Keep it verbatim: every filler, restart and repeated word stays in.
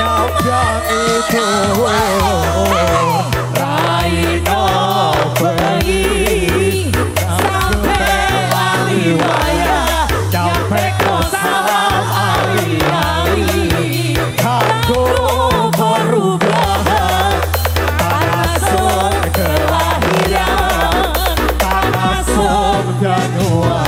Yang itu Raino pergi sampai lali waya sampai kau salam ali-ali aku perubahan tanah sun kelahiran tanah sun Januari